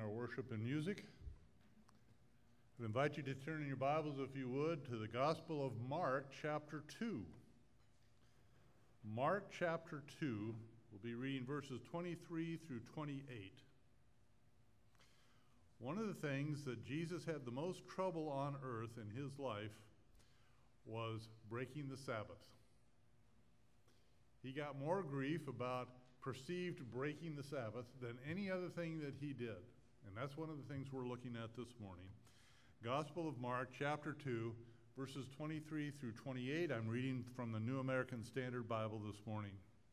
our worship and music. I invite you to turn in your Bibles, if you would, to the Gospel of Mark, chapter 2. Mark, chapter 2, we'll be reading verses 23 through 28. One of the things that Jesus had the most trouble on earth in his life was breaking the Sabbath. He got more grief about perceived breaking the Sabbath than any other thing that he did. And that's one of the things we're looking at this morning. Gospel of Mark, chapter 2, verses 23 through 28. I'm reading from the New American Standard Bible this morning.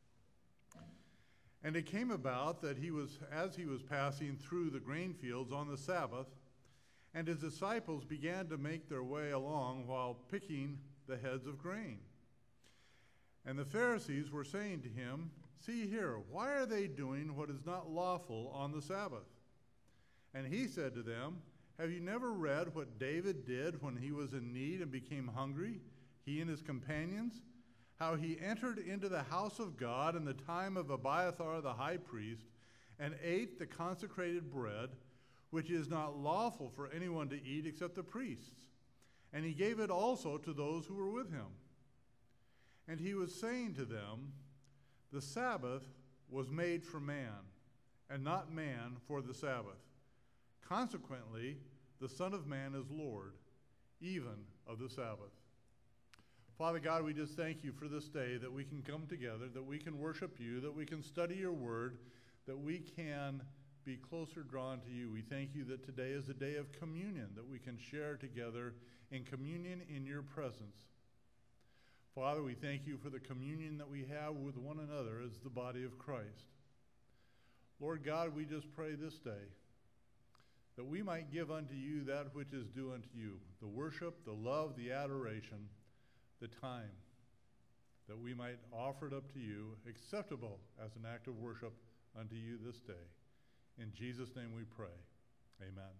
And it came about that as he was passing through the grain fields on the Sabbath, and his disciples began to make their way along while picking the heads of grain. And the Pharisees were saying to him, "See here, why are they doing what is not lawful on the Sabbath?" And he said to them, "Have you never read what David did when he was in need and became hungry, he and his companions? How he entered into the house of God in the time of Abiathar the high priest and ate the consecrated bread, which is not lawful for anyone to eat except the priests. And he gave it also to those who were with him. And he was saying to them, the Sabbath was made for man, and not man for the Sabbath. Consequently, the Son of Man is Lord, even of the Sabbath." Father God, we just thank you for this day that we can come together, that we can worship you, that we can study your word, that we can be closer drawn to you. We thank you that today is a day of communion, that we can share together in communion in your presence. Father, we thank you for the communion that we have with one another as the body of Christ. Lord God, we just pray this day that we might give unto you that which is due unto you, the worship, the love, the adoration, the time, that we might offer it up to you, acceptable as an act of worship unto you this day. In Jesus' name we pray. Amen.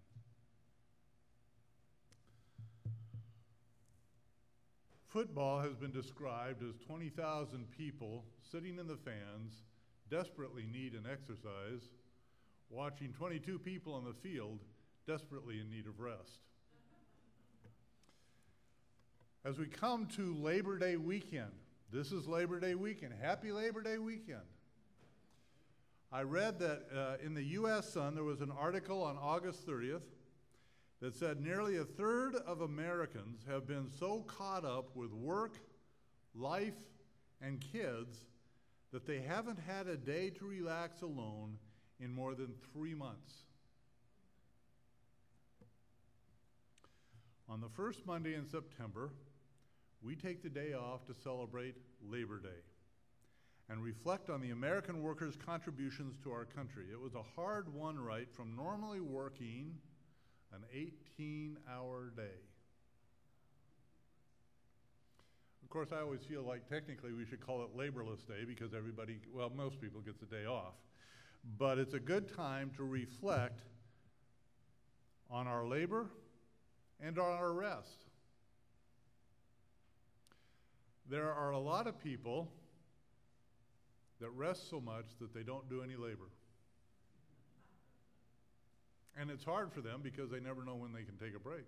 Football has been described as 20,000 people sitting in the fans, desperately need an exercise, watching 22 people on the field, desperately in need of rest. As we come to Labor Day weekend, this is Labor Day weekend. Happy Labor Day weekend. I read that in the U.S. Sun, there was an article on August 30th that said nearly a third of Americans have been so caught up with work, life, and kids that they haven't had a day to relax alone in more than 3 months. On the first Monday in September, we take the day off to celebrate Labor Day and reflect on the American workers' contributions to our country. It was a hard-won right from normally working an 18-hour day. Of course, I always feel like technically we should call it Laborless Day because most people gets a day off. But it's a good time to reflect on our labor and on our rest. There are a lot of people that rest so much that they don't do any labor. And it's hard for them because they never know when they can take a break.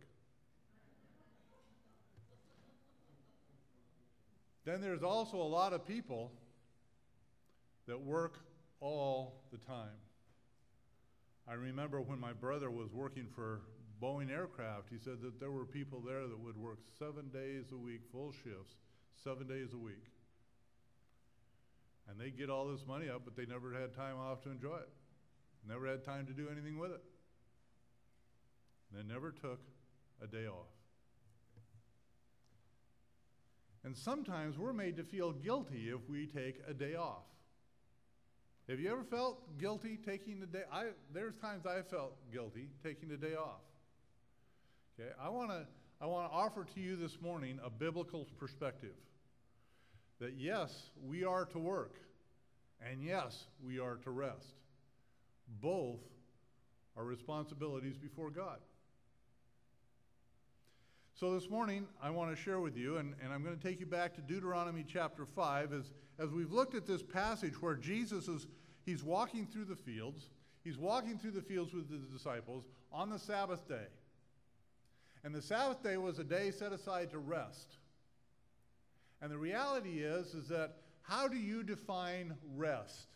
Then there's also a lot of people that work all the time. I remember when my brother was working for Boeing Aircraft, he said that there were people there that would work 7 days a week, full shifts, 7 days a week. And they'd get all this money up, but they never had time off to enjoy it. Never had time to do anything with it. They never took a day off. And sometimes we're made to feel guilty if we take a day off. Have you ever felt guilty taking a day? There's times I felt guilty taking a day off. Okay, I want to offer to you this morning a biblical perspective. That yes, we are to work, and yes, we are to rest. Both are responsibilities before God. So this morning, I want to share with you, and I'm going to take you back to Deuteronomy chapter 5, as we've looked at this passage where Jesus he's walking through the fields. He's walking through the fields with his disciples on the Sabbath day. And the Sabbath day was a day set aside to rest. And the reality is that how do you define rest?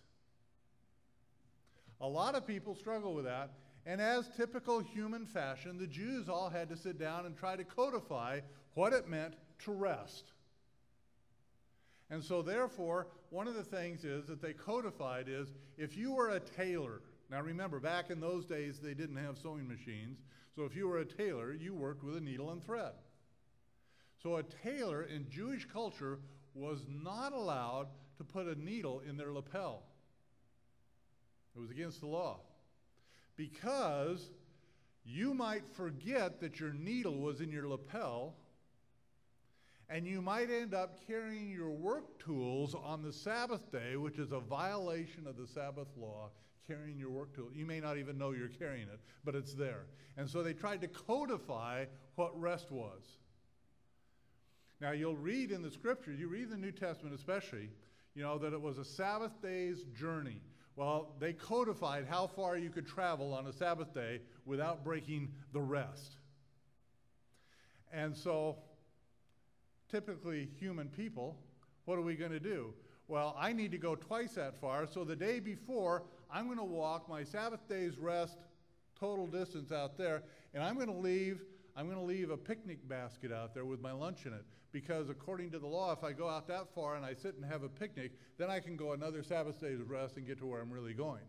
A lot of people struggle with that. And as typical human fashion, the Jews all had to sit down and try to codify what it meant to rest. And so therefore, one of the things is that they codified is if you were a tailor. Now remember, back in those days, they didn't have sewing machines. So if you were a tailor, you worked with a needle and thread. So a tailor in Jewish culture was not allowed to put a needle in their lapel. It was against the law. Because you might forget that your needle was in your lapel, and you might end up carrying your work tools on the Sabbath day, which is a violation of the Sabbath law, carrying your work tool. You may not even know you're carrying it, but it's there. And so they tried to codify what rest was. Now you'll read in the scriptures, you read the New Testament especially, that it was a Sabbath day's journey. Well, they codified how far you could travel on a Sabbath day without breaking the rest. And so, typically human people, what are we going to do? Well, I need to go twice that far, so the day before, I'm going to walk my Sabbath day's rest total distance out there, and I'm going to leave a picnic basket out there with my lunch in it, because according to the law, if I go out that far and I sit and have a picnic, then I can go another Sabbath day's rest and get to where I'm really going.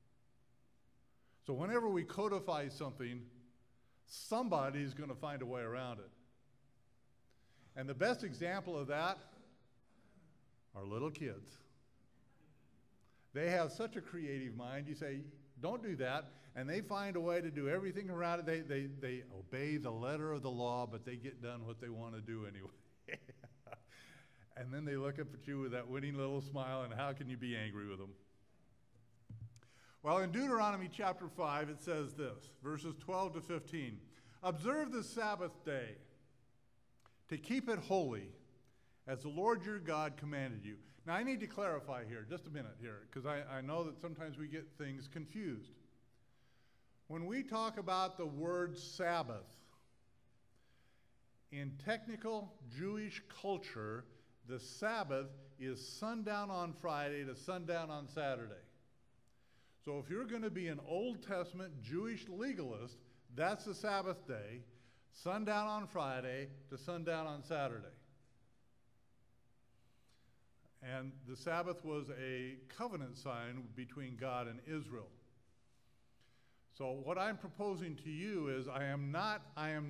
So whenever we codify something, somebody's going to find a way around it. And the best example of that are little kids. They have such a creative mind. You say, don't do that. And they find a way to do everything around it. They obey the letter of the law, but they get done what they want to do anyway. And then they look up at you with that winning little smile, and how can you be angry with them? Well, in Deuteronomy chapter 5, it says this, verses 12 to 15. Observe the Sabbath day to keep it holy, as the Lord your God commanded you. Now, I need to clarify here, just a minute here, because I know that sometimes we get things confused. When we talk about the word Sabbath, in technical Jewish culture, the Sabbath is sundown on Friday to sundown on Saturday. So if you're going to be an Old Testament Jewish legalist, that's the Sabbath day, sundown on Friday to sundown on Saturday. And the Sabbath was a covenant sign between God and Israel. So what I'm proposing to you is I am not,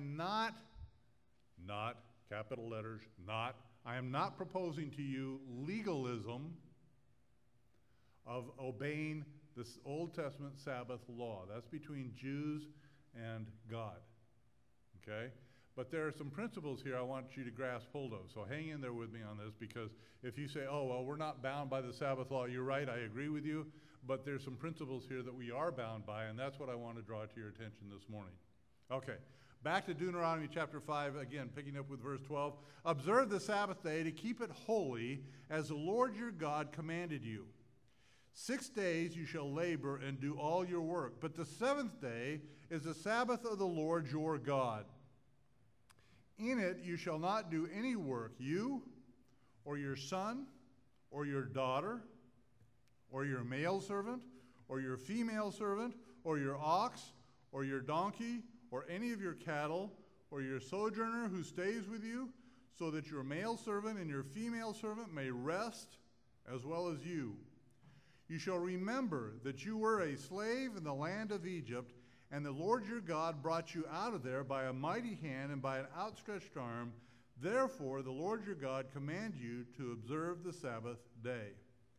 capital letters, I am not proposing to you legalism of obeying this Old Testament Sabbath law. That's between Jews and God, okay? But there are some principles here I want you to grasp hold of. So hang in there with me on this, because if you say, oh, well, we're not bound by the Sabbath law, you're right, I agree with you. But there's some principles here that we are bound by, and that's what I want to draw to your attention this morning. Okay, back to Deuteronomy chapter 5, again, picking up with verse 12. Observe the Sabbath day to keep it holy, as the Lord your God commanded you. 6 days you shall labor and do all your work, but the seventh day is the Sabbath of the Lord your God. In it you shall not do any work, you, or your son, or your daughter, or your male servant, or your female servant, or your ox, or your donkey, or any of your cattle, or your sojourner who stays with you, so that your male servant and your female servant may rest as well as you. You shall remember that you were a slave in the land of Egypt, and the Lord your God brought you out of there by a mighty hand and by an outstretched arm. Therefore, the Lord your God commands you to observe the Sabbath day.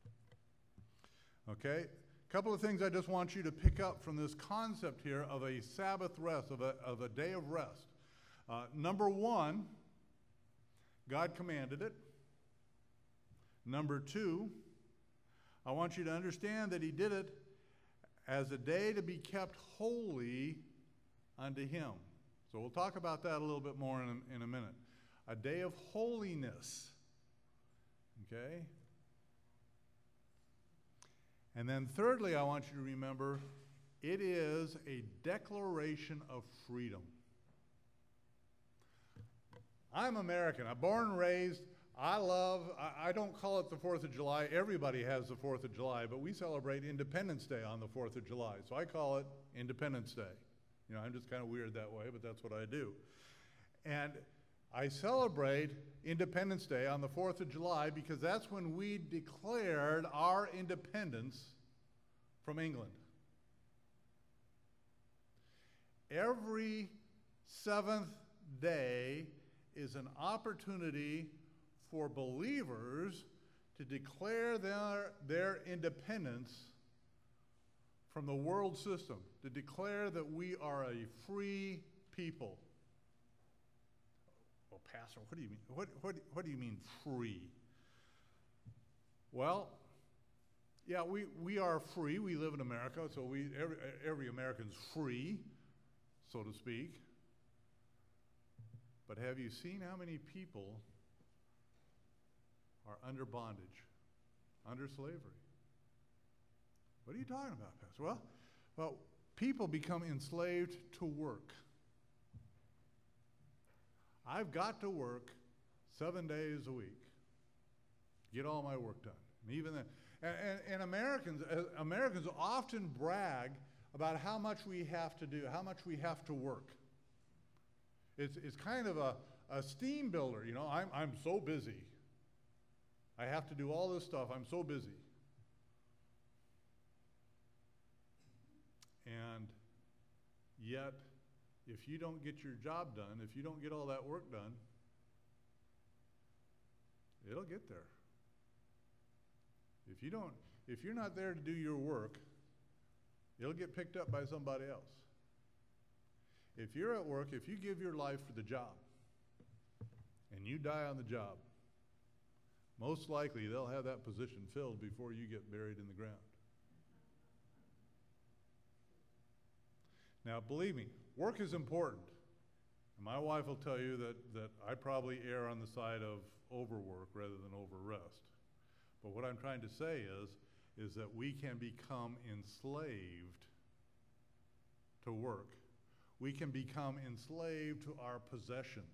Okay? A couple of things I just want you to pick up from this concept here of a Sabbath rest, of a day of rest. Number one, God commanded it. Number two, I want you to understand that he did it as a day to be kept holy unto him. So we'll talk about that a little bit more in a minute. A day of holiness. Okay? And then thirdly, I want you to remember It is a declaration of freedom. I'm American. I'm born and raised. I don't call it the 4th of July. Everybody has the 4th of July, but we celebrate Independence Day on the 4th of July. So I call it Independence Day. You know, I'm just kind of weird that way, but that's what I do. And I celebrate Independence Day on the 4th of July because that's when we declared our independence from England. Every 7th day is an opportunity for believers to declare their independence from the world system, to declare that we are a free people. Well, Pastor, what do you mean? What do you mean free? Well, yeah, we are free. We live in America, so every American's free, so to speak. But have you seen how many people are under bondage, under slavery? What are you talking about, Pastor? Well, people become enslaved to work. I've got to work 7 days a week, get all my work done. And even then, and Americans often brag about how much we have to do, how much we have to work. It's kind of a steam builder, you know. I'm so busy. I have to do all this stuff. I'm so busy. And yet, if you don't get your job done, if you don't get all that work done, it'll get there. If you're not there to do your work, it'll get picked up by somebody else. If you're at work, if you give your life for the job, and you die on the job, most likely they'll have that position filled before you get buried in the ground. Now, believe me, work is important. And my wife will tell you that I probably err on the side of overwork rather than overrest. But what I'm trying to say is that we can become enslaved to work. We can become enslaved to our possessions.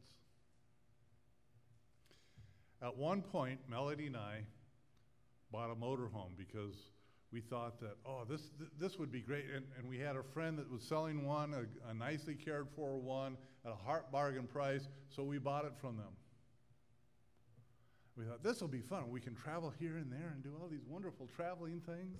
At one point, Melody and I bought a motorhome because we thought that, this would be great. And we had a friend that was selling one, a nicely cared for one, at a heart bargain price, so we bought it from them. We thought, this will be fun. We can travel here and there and do all these wonderful traveling things.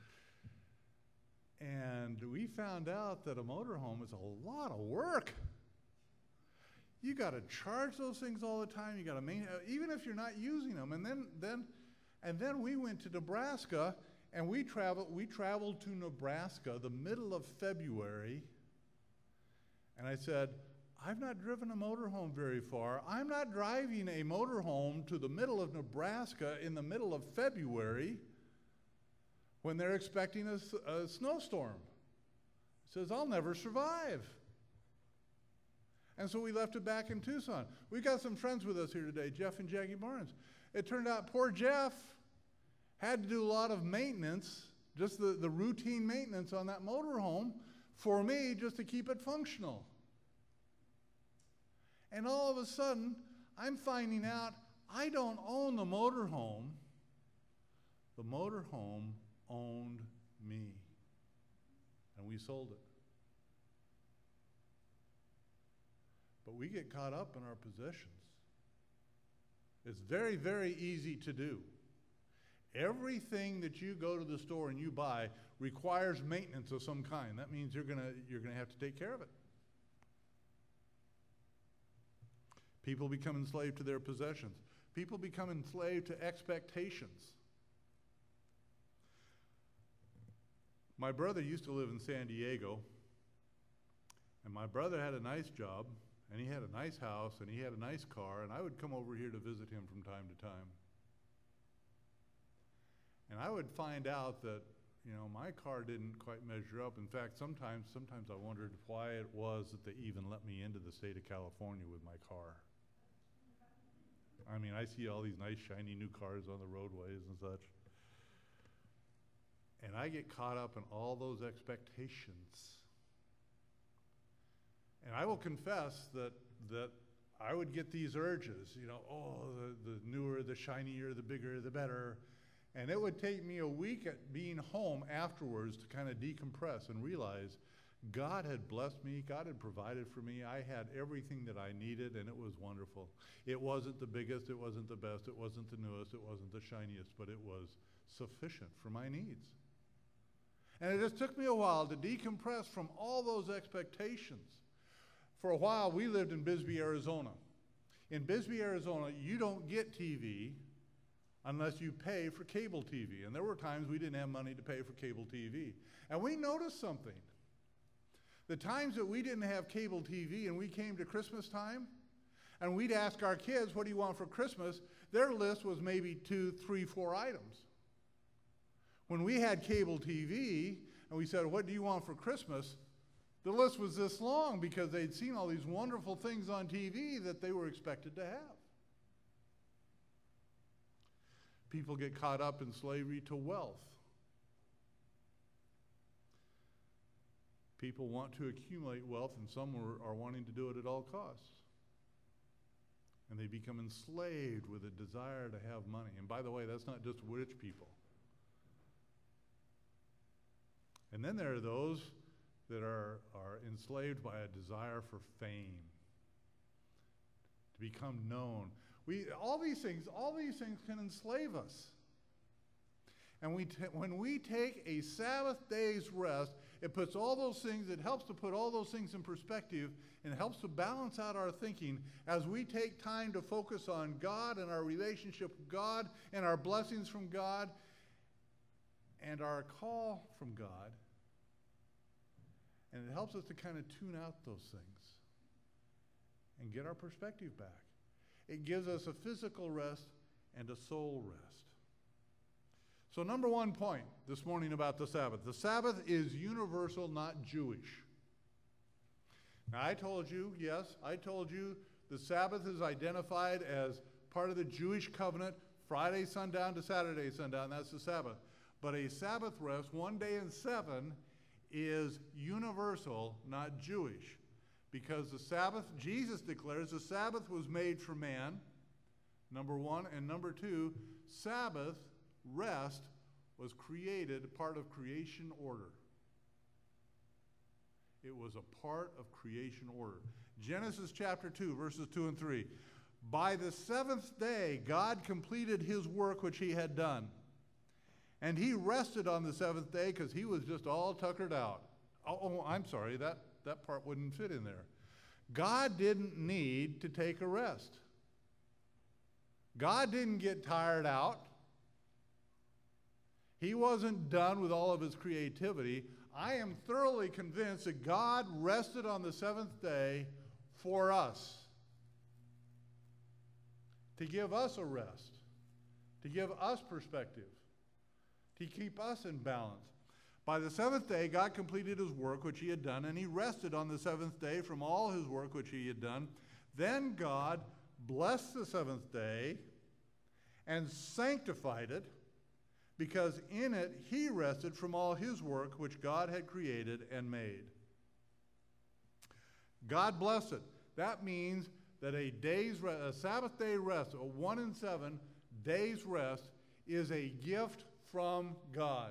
And we found out that a motorhome is a lot of work. You got to charge those things all the time. You got to maintain, even if you're not using them. And then we went to Nebraska, and we traveled to Nebraska the middle of February. And I said, I've not driven a motorhome very far. I'm not driving a motorhome to the middle of Nebraska in the middle of February when they're expecting a snowstorm. He says, I'll never survive. And so we left it back in Tucson. We got some friends with us here today, Jeff and Jackie Barnes. It turned out poor Jeff had to do a lot of maintenance, just the routine maintenance on that motorhome for me just to keep it functional. And all of a sudden, I'm finding out I don't own the motorhome. The motorhome owned me. And we sold it. But we get caught up in our possessions. It's very, very easy to do. Everything that you go to the store and you buy requires maintenance of some kind. That means you're gonna have to take care of it. People become enslaved to their possessions. People become enslaved to expectations. My brother used to live in San Diego, and my brother had a nice job, and he had a nice house, and he had a nice car, and I would come over here to visit him from time to time. And I would find out that, my car didn't quite measure up. In fact, sometimes I wondered why it was that they even let me into the state of California with my car. I mean, I see all these nice, shiny new cars on the roadways and such. And I get caught up in all those expectations. And I will confess that I would get these urges, the newer, the shinier, the bigger, the better. And it would take me a week at being home afterwards to kind of decompress and realize God had blessed me, God had provided for me. I had everything that I needed, and it was wonderful. It wasn't the biggest, it wasn't the best, it wasn't the newest, it wasn't the shiniest, but it was sufficient for my needs. And it just took me a while to decompress from all those expectations. For a while, we lived in Bisbee, Arizona. In Bisbee, Arizona, you don't get TV unless you pay for cable TV. And there were times we didn't have money to pay for cable TV. And we noticed something. The times that we didn't have cable TV and we came to Christmas time, and we'd ask our kids, what do you want for Christmas? Their list was maybe 2, 3, 4 items. When we had cable TV and we said, what do you want for Christmas? The list was this long because they'd seen all these wonderful things on TV that they were expected to have. People get caught up in slavery to wealth. People want to accumulate wealth, and some are wanting to do it at all costs. And they become enslaved with a desire to have money. And by the way, that's not just rich people. And then there are those that are enslaved by a desire for fame, to become known. All these things can enslave us. And when we take a Sabbath day's rest, it puts all those things, it helps to put all those things in perspective, and it helps to balance out our thinking as we take time to focus on God and our relationship with God and our blessings from God and our call from God. And it helps us to kind of tune out those things and get our perspective back. It gives us a physical rest and a soul rest. So number one point this morning about the Sabbath. The Sabbath is universal, not Jewish. Now I told you the Sabbath is identified as part of the Jewish covenant, Friday sundown to Saturday sundown, that's the Sabbath. But a Sabbath rest, 1 day in 7, is universal, not Jewish. Because the Sabbath, Jesus declares, the Sabbath was made for man, number one. And number two, Sabbath, rest, was created, part of creation order. It was a part of creation order. Genesis chapter 2, verses 2 and 3. By the seventh day, God completed his work which he had done. And he rested on the seventh day because he was just all tuckered out. I'm sorry, that part wouldn't fit in there. God didn't need to take a rest. God didn't get tired out. He wasn't done with all of his creativity. I am thoroughly convinced that God rested on the seventh day for us, to give us a rest, to give us perspective, to keep us in balance. By the seventh day, God completed his work which he had done, and he rested on the seventh day from all his work which he had done. Then God blessed the seventh day and sanctified it, because in it he rested from all his work which God had created and made. God blessed it. That means that a Sabbath day rest, a 1 in 7 days rest, is a gift from God.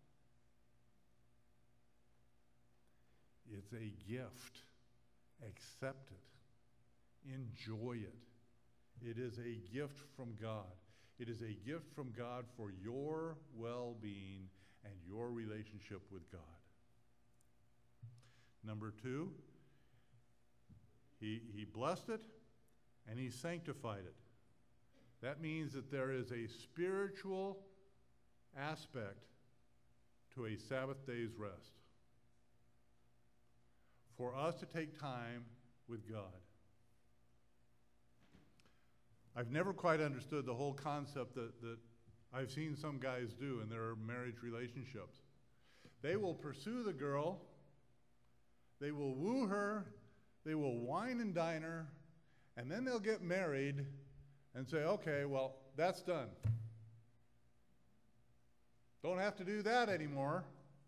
It's a gift. Accept it. Enjoy it. It is a gift from God. It is a gift from God for your well-being and your relationship with God. Number two, he blessed it and he sanctified it. That means that there is a spiritual aspect to a Sabbath day's rest. For us to take time with God. I've never quite understood the whole concept that I've seen some guys do in their marriage relationships. They will pursue the girl, they will woo her, they will wine and dine her, and then they'll get married and say, okay, well, that's done. Don't have to do that anymore.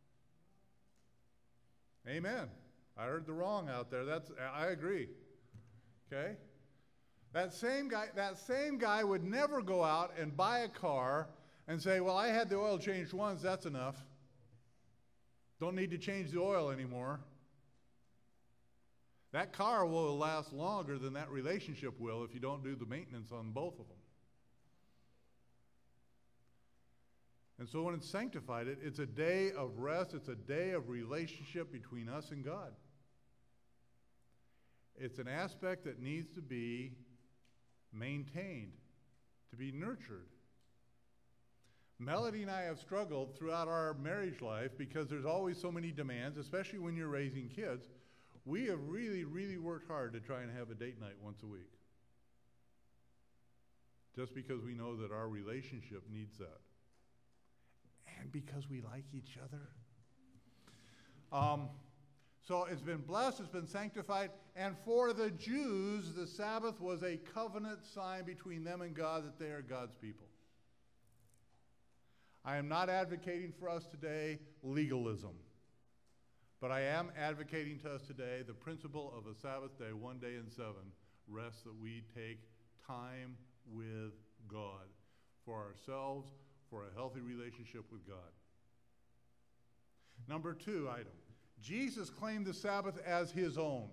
Amen. I heard the wrong out there. I agree. Okay? That same guy would never go out and buy a car and say, well, I had the oil changed once, that's enough. Don't need to change the oil anymore. That car will last longer than that relationship will if you don't do the maintenance on both of them. And so when it's sanctified, it's a day of rest. It's a day of relationship between us and God. It's an aspect that needs to be maintained, to be nurtured. Melody and I have struggled throughout our marriage life because there's always so many demands, especially when you're raising kids. We have really, really worked hard to try and have a date night once a week. Just because we know that our relationship needs that. And because we like each other. So it's been blessed, it's been sanctified, and for the Jews, the Sabbath was a covenant sign between them and God that they are God's people. I am not advocating for us today legalism, but I am advocating to us today the principle of a Sabbath day, 1 day in 7, rest, that we take time with God for ourselves, for a healthy relationship with God. Number 2 item. Jesus claimed the Sabbath as his own.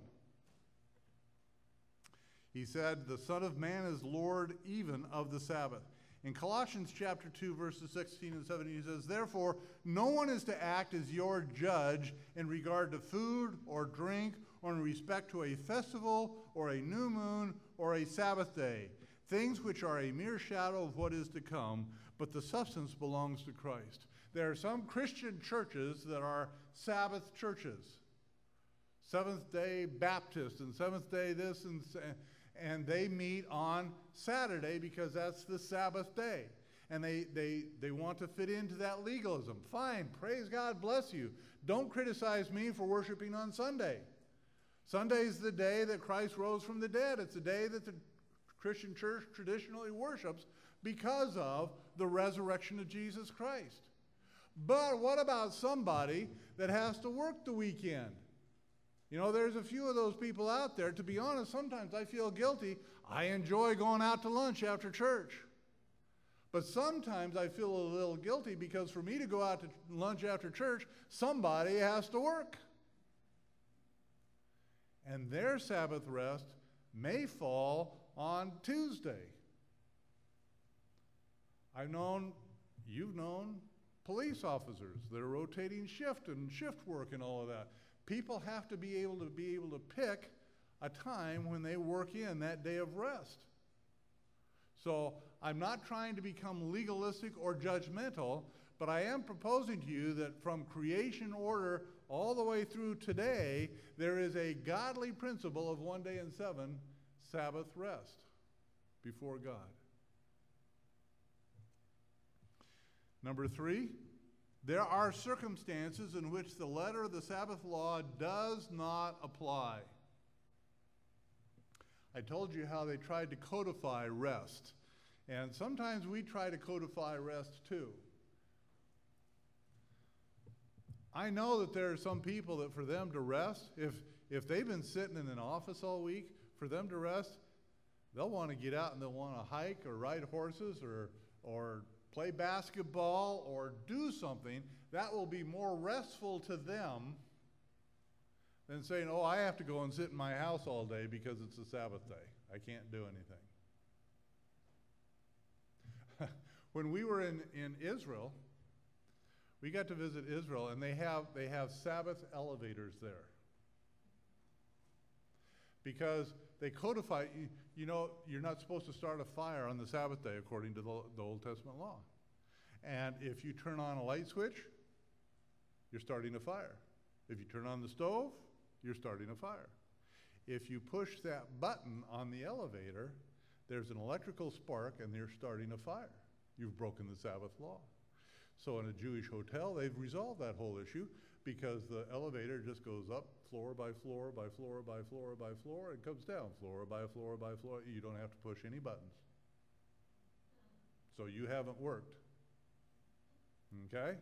He said, the Son of Man is Lord even of the Sabbath. In Colossians chapter 2, verses 16 and 17, he says, therefore, no one is to act as your judge in regard to food or drink or in respect to a festival or a new moon or a Sabbath day, things which are a mere shadow of what is to come, but the substance belongs to Christ. There are some Christian churches that are Sabbath churches. Seventh-day Baptist and Seventh-day this, and they meet on Saturday because that's the Sabbath day. And they want to fit into that legalism. Fine, praise God, bless you. Don't criticize me for worshiping on Sunday. Sunday is the day that Christ rose from the dead. It's the day that the Christian church traditionally worships because of the resurrection of Jesus Christ. But what about somebody that has to work the weekend? You know, there's a few of those people out there. To be honest, sometimes I feel guilty. I enjoy going out to lunch after church. But sometimes I feel a little guilty because for me to go out to lunch after church, somebody has to work. And their Sabbath rest may fall on Tuesday. You've known police officers that are rotating shift and shift work and all of that. People have to be able to pick a time when they work in that day of rest. So I'm not trying to become legalistic or judgmental, but I am proposing to you that from creation order all the way through today, there is a godly principle of 1 day in 7 Sabbath rest before God. Number 3, there are circumstances in which the letter of the Sabbath law does not apply. I told you how they tried to codify rest, and sometimes we try to codify rest too. I know that there are some people that for them to rest, if they've been sitting in an office all week, for them to rest, they'll want to get out and they'll want to hike or ride horses or play basketball or do something that will be more restful to them than saying, oh, I have to go and sit in my house all day because it's a Sabbath day. I can't do anything. When we were in Israel, we got to visit Israel, and they have Sabbath elevators there. Because they codify, you know, you're not supposed to start a fire on the Sabbath day according to the Old Testament law. And if you turn on a light switch, you're starting a fire. If you turn on the stove, you're starting a fire. If you push that button on the elevator, there's an electrical spark and they're starting a fire. You've broken the Sabbath law. So in a Jewish hotel, they've resolved that whole issue because the elevator just goes up floor by floor by floor by floor by floor and comes down floor by floor by floor. You don't have to push any buttons. So you haven't worked. Okay?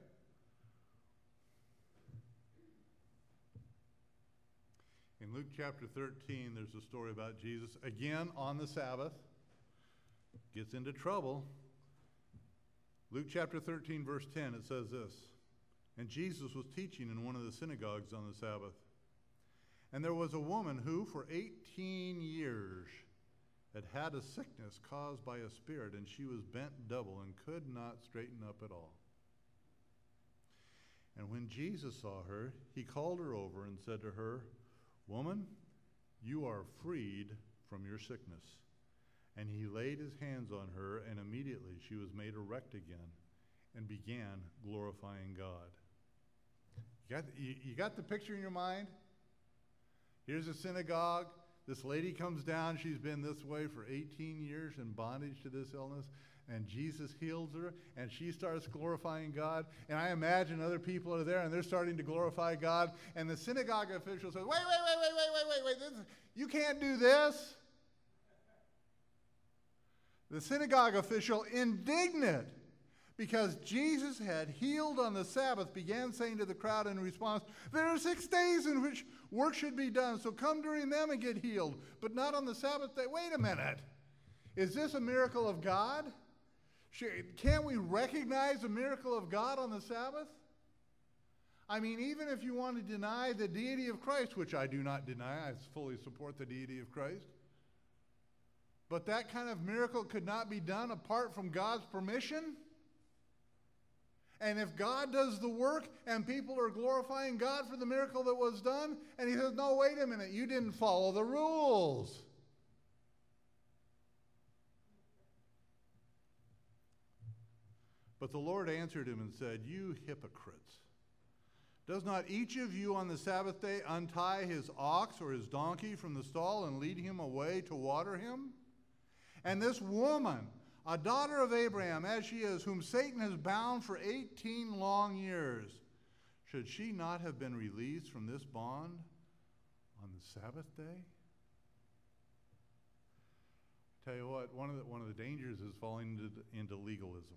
In Luke chapter 13, there's a story about Jesus, again on the Sabbath, gets into trouble. Luke chapter 13, verse 10, it says this, "And Jesus was teaching in one of the synagogues on the Sabbath. And there was a woman who for 18 years had had a sickness caused by a spirit, and she was bent double and could not straighten up at all. And when Jesus saw her, he called her over and said to her, 'Woman, you are freed from your sickness.' And he laid his hands on her, and immediately she was made erect again and began glorifying God." You got the picture in your mind? Here's a synagogue. This lady comes down. She's been this way for 18 years in bondage to this illness. And Jesus heals her, and she starts glorifying God. And I imagine other people are there, and they're starting to glorify God. And the synagogue official says, wait, you can't do this. The synagogue official, indignant because Jesus had healed on the Sabbath, began saying to the crowd in response, "There are 6 days in which work should be done, so come during them and get healed, but not on the Sabbath day." Wait a minute. Is this a miracle of God? Can't we recognize a miracle of God on the Sabbath? I mean, even if you want to deny the deity of Christ, which I do not deny, I fully support the deity of Christ, but that kind of miracle could not be done apart from God's permission? And if God does the work and people are glorifying God for the miracle that was done, and he says, "No, wait a minute, you didn't follow the rules." But the Lord answered him and said, "You hypocrites, does not each of you on the Sabbath day untie his ox or his donkey from the stall and lead him away to water him? And this woman, a daughter of Abraham as she is, whom Satan has bound for 18 long years, should she not have been released from this bond on the Sabbath day?" Tell you what, one of the dangers is falling into legalism.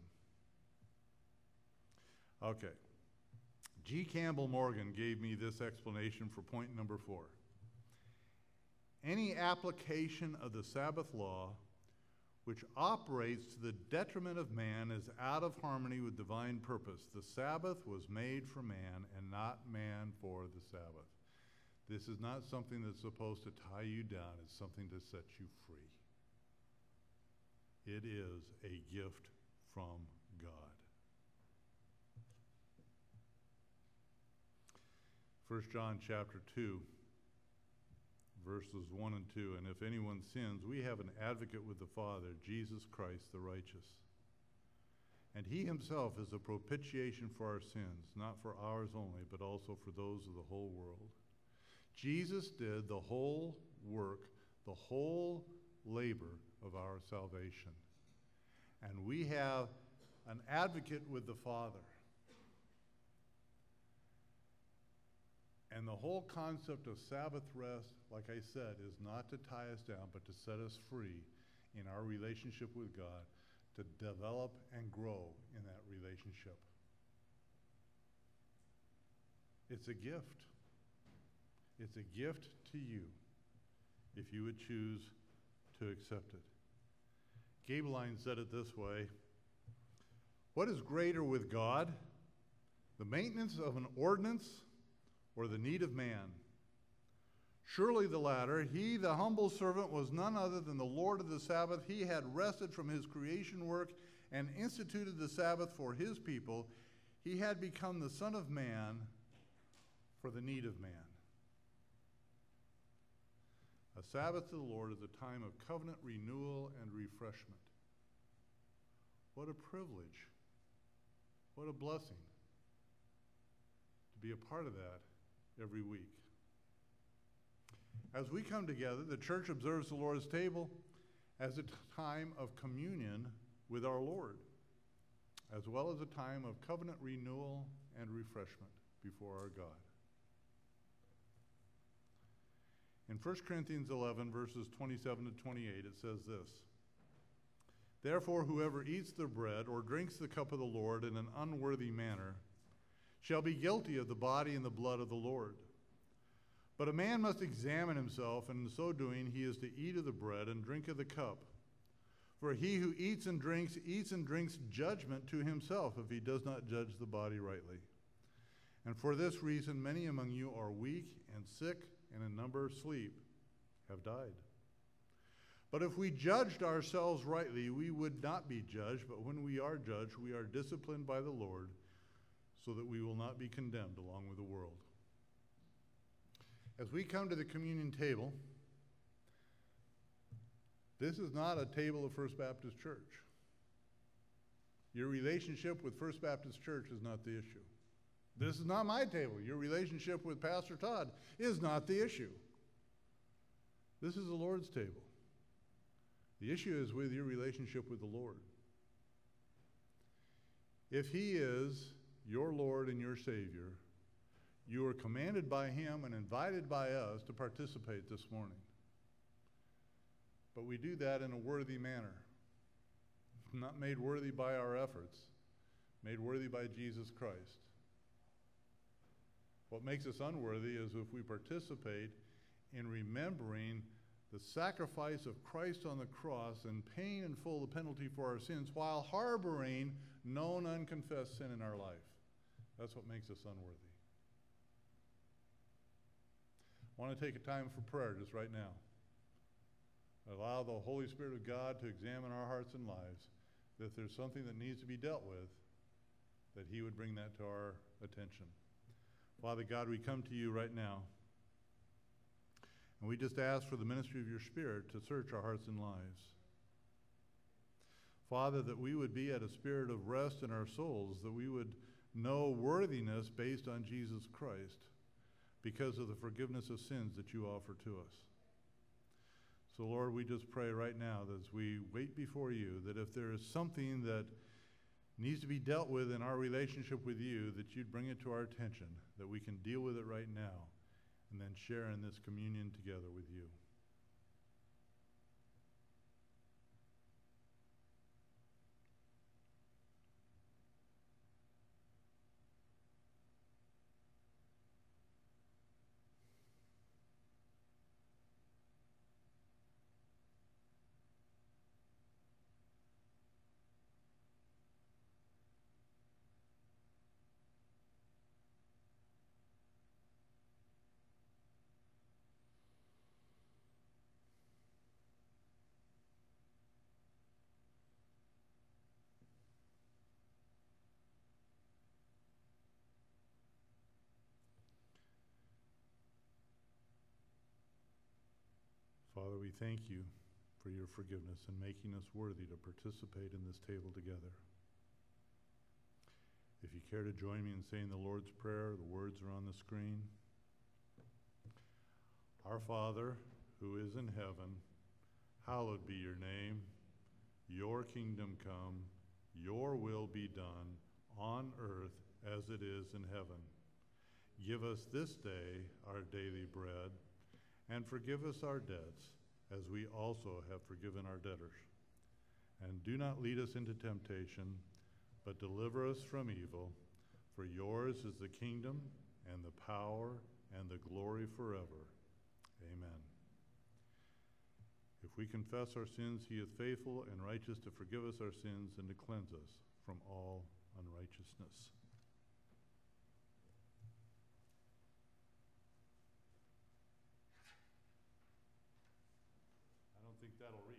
Okay. G. Campbell Morgan gave me this explanation for point number 4. Any application of the Sabbath law which operates to the detriment of man is out of harmony with divine purpose. The Sabbath was made for man and not man for the Sabbath. This is not something that's supposed to tie you down. It's something to set you free. It is a gift from God. 1 John chapter 2, verses 1 and 2, "And if anyone sins, we have an advocate with the Father, Jesus Christ the righteous. And he himself is a propitiation for our sins, not for ours only, but also for those of the whole world." Jesus did the whole work, the whole labor of our salvation. And we have an advocate with the Father. And the whole concept of Sabbath rest, like I said, is not to tie us down, but to set us free in our relationship with God, to develop and grow in that relationship. It's a gift. It's a gift to you if you would choose to accept it. Gabeline said it this way: "What is greater with God, the maintenance of an ordinance or the need of man? Surely the latter. He, the humble servant, was none other than the Lord of the Sabbath. He had rested from his creation work and instituted the Sabbath for his people. He had become the Son of Man for the need of man." A Sabbath to the Lord is a time of covenant renewal and refreshment. What a privilege. What a blessing to be a part of that every week. As we come together, the church observes the Lord's table as a time of communion with our Lord, as well as a time of covenant renewal and refreshment before our God. In 1 Corinthians 11, verses 27 to 28, it says this: Therefore, whoever eats the bread or drinks the cup of the Lord in an unworthy manner shall be guilty of the body and the blood of the Lord. But a man must examine himself, and in so doing he is to eat of the bread and drink of the cup. For he who eats and drinks judgment to himself if he does not judge the body rightly. And for this reason many among you are weak and sick, and a number sleep, have died. But if we judged ourselves rightly, we would not be judged, but when we are judged, we are disciplined by the Lord, so that we will not be condemned along with the world. As we come to the communion table, this is not a table of First Baptist Church. Your relationship with First Baptist Church is not the issue. This is not my table. Your relationship with Pastor Todd is not the issue. This is the Lord's table. The issue is with your relationship with the Lord. If he is your Lord and your Savior, you are commanded by him and invited by us to participate this morning. But we do that in a worthy manner, not made worthy by our efforts, made worthy by Jesus Christ. What makes us unworthy is if we participate in remembering the sacrifice of Christ on the cross and paying in full the penalty for our sins while harboring known unconfessed sin in our life. That's what makes us unworthy. I want to take a time for prayer just right now. Allow the Holy Spirit of God to examine our hearts and lives, that if there's something that needs to be dealt with, that he would bring that to our attention. Father God, we come to you right now, and we just ask for the ministry of your Spirit to search our hearts and lives. Father, that we would be at a spirit of rest in our souls, that we would know worthiness based on Jesus Christ because of the forgiveness of sins that you offer to us. So, Lord, we just pray right now that as we wait before you, that if there is something that needs to be dealt with in our relationship with you, that you'd bring it to our attention, that we can deal with it right now, and then share in this communion together with you. Father, we thank you for your forgiveness and making us worthy to participate in this table together. If you care to join me in saying the Lord's Prayer, the words are on the screen. Our Father, who is in heaven, hallowed be your name. Your kingdom come, your will be done on earth as it is in heaven. Give us this day our daily bread, and forgive us our debts, as we also have forgiven our debtors. And do not lead us into temptation, but deliver us from evil. For yours is the kingdom, and the power, and the glory forever. Amen. If we confess our sins, he is faithful and righteous to forgive us our sins and to cleanse us from all unrighteousness. I don't think that'll read.